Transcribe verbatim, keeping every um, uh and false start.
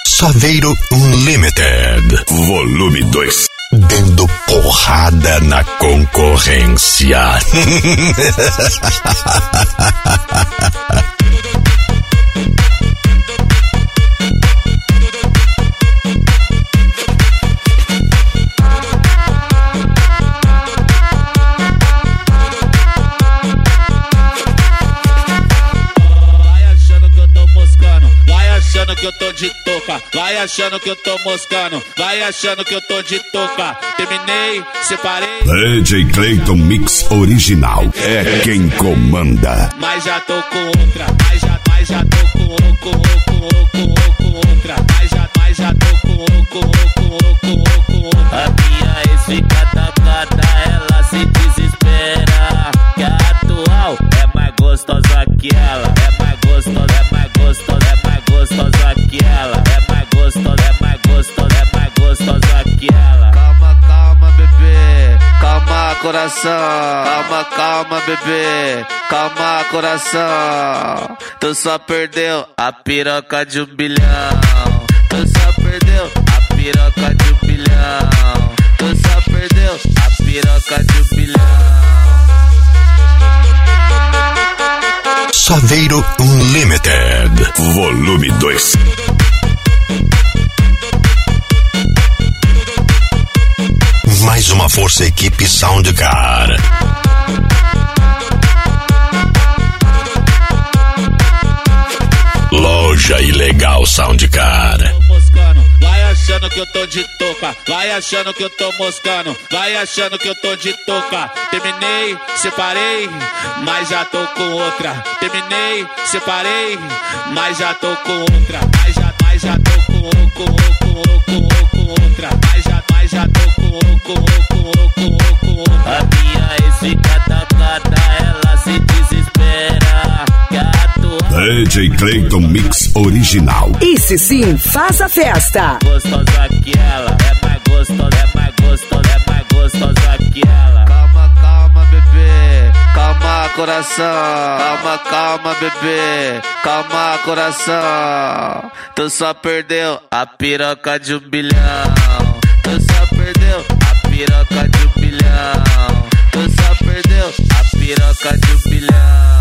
Saveiro Unlimited, volume dois. Dando porrada na concorrência. Que eu tô de toca, vai achando que eu tô moscando, vai achando que eu tô de toca. Terminei, separei. D J Clayton Mix Original é quem comanda. Mas já tô com outra, mas já, mas já tô com, com, com, com, com outra, mas já, mas já tô com, com, com, com, com outra. A minha ex fica tacada, ela se desespera. Que a atual é mais gostosa que ela, é mais gostosa, é mais gostosa, é mais gostosa que ela, é mais gostosa, é mais gostosa, é mais gostosa que ela. Calma, calma, bebê, calma, coração. Calma, calma, bebê, calma, coração. Tu só perdeu a piroca de um bilhão. Tu só perdeu a piroca de um bilhão. Tu só perdeu a piroca de um bilhão. Saveiro Unlimited, volume dois. Mais uma força equipe Soundcar. Loja Ilegal Soundcar. Vai achando que eu tô de toca, vai achando que eu tô moscando, vai achando que eu tô de toca. Terminei, separei, mas já tô com outra. Terminei, separei, mas já tô com outra. Mas já, mas já tô com, com, com, com, com outra. Mas já, mas já tô com, com, com, com, com outra. A minha ex fica tacada, ela se desespera. Que a atual D J Clayton Mix Original. Esse sim faz a festa. gostosa que ela, é mais gostosa, é mais gostosa, é mais gostosa que ela. Calma, calma, bebê, calma, coração. Calma, calma, bebê, calma, coração. Tu só perdeu a piroca de um bilhão. Tu só perdeu a piroca de um bilhão. Tu só perdeu a piroca de um bilhão.